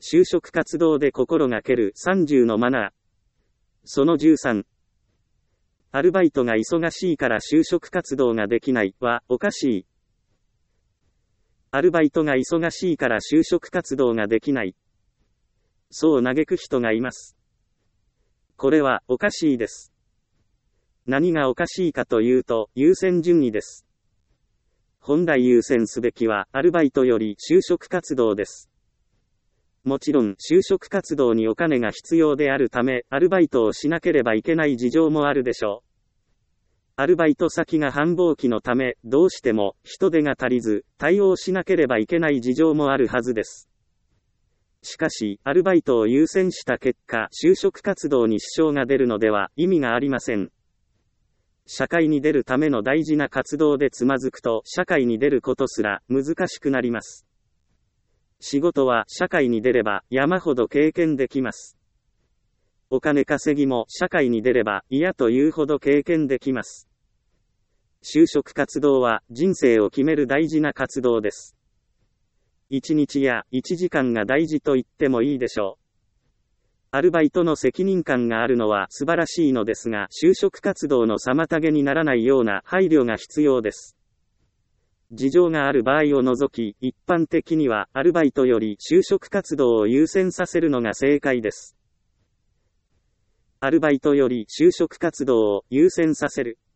就職活動で心がける30のマナー。その13。アルバイトが忙しいから就職活動ができないはおかしい。アルバイトが忙しいから就職活動ができない。そう嘆く人がいます。これはおかしいです。何がおかしいかというと、優先順位です。本来優先すべきはアルバイトより就職活動です。もちろん就職活動にお金が必要であるため、アルバイトをしなければいけない事情もあるでしょう。アルバイト先が繁忙期のため、どうしても人手が足りず、対応しなければいけない事情もあるはずです。しかし、アルバイトを優先した結果、就職活動に支障が出るのでは意味がありません。社会に出るための大事な活動でつまずくと、社会に出ることすら難しくなります。仕事は社会に出れば山ほど経験できます。お金稼ぎも社会に出れば嫌というほど経験できます。就職活動は人生を決める大事な活動です。1日や1時間が大事と言ってもいいでしょう。アルバイトの責任感があるのは素晴らしいのですが、就職活動の妨げにならないような配慮が必要です。事情がある場合を除き、一般的にはアルバイトより就職活動を優先させるのが正解です。アルバイトより就職活動を優先させる。